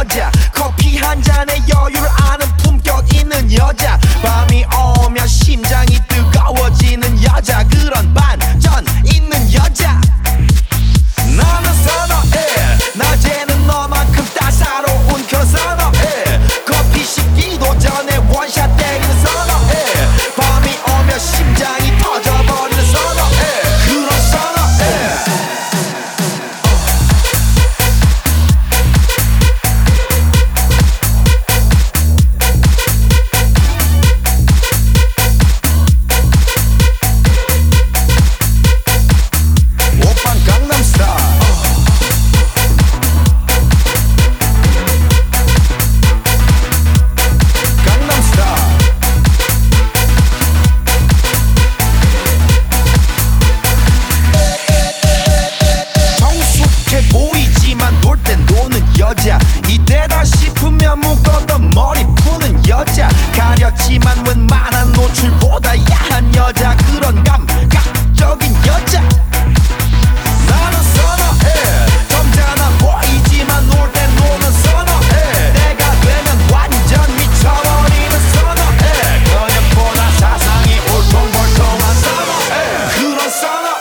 여자, 커피 한 잔에 여유를 아는 품격 있는 여자, 밤이 오면 심장이 뜨거워지는 여자, 그런 반전 있는 여자. 나는 선호해, 낮에는 너만큼 따사로운 그 선호해, 커피 식기도 전에 원샷 때리는 선호해, 밤이 오면 심장이 터져버리는 선호해, 그런 선호해. 오빤 강남스타일. 정숙해 보이지만 놀 땐 노는 여자, 이때다 싶으면 묶었던 머리 푸는 여자, 가렸지만 웬만한 노출보다 야한 여자, 그런 감각적인 여자. 나는 선호해, 점잖아 보이지만 놀 땐 노는 선호해, 내가 되면 완전 미쳐버리는 선호해, 그녀보다 사상이 울퉁불퉁한 선호해, 그런 선호해.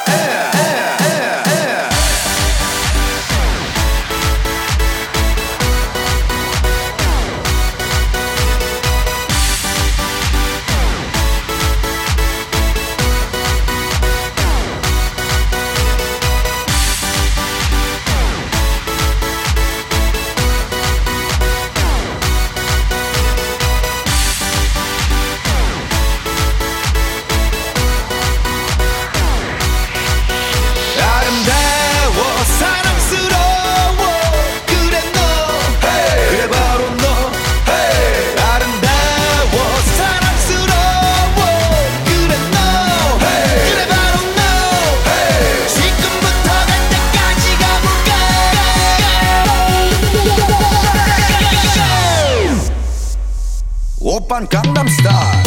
아름다워 사랑스러워 그래 너, hey. 그래 바로 너, hey. 아름다워 사랑스러워 그래 너, hey. 그래 바로 너, hey. 지금부터 갈 때까지 가볼까. 오빤 강남스타일.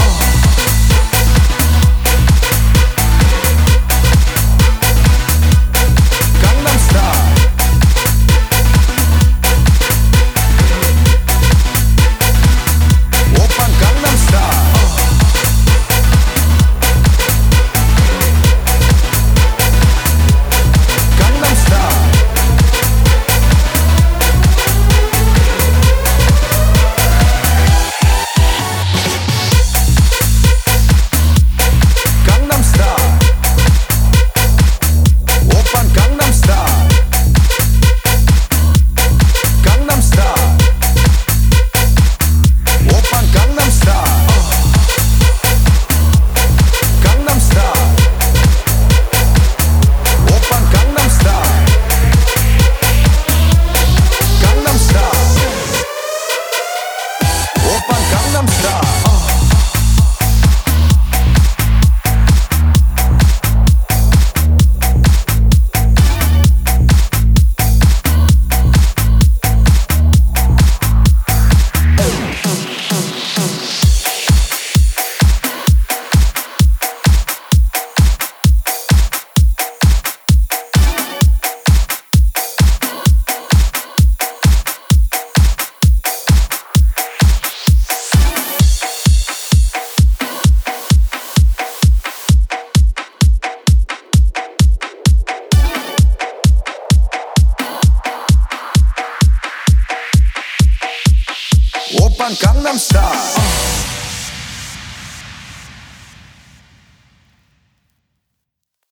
오빤 강남스타일.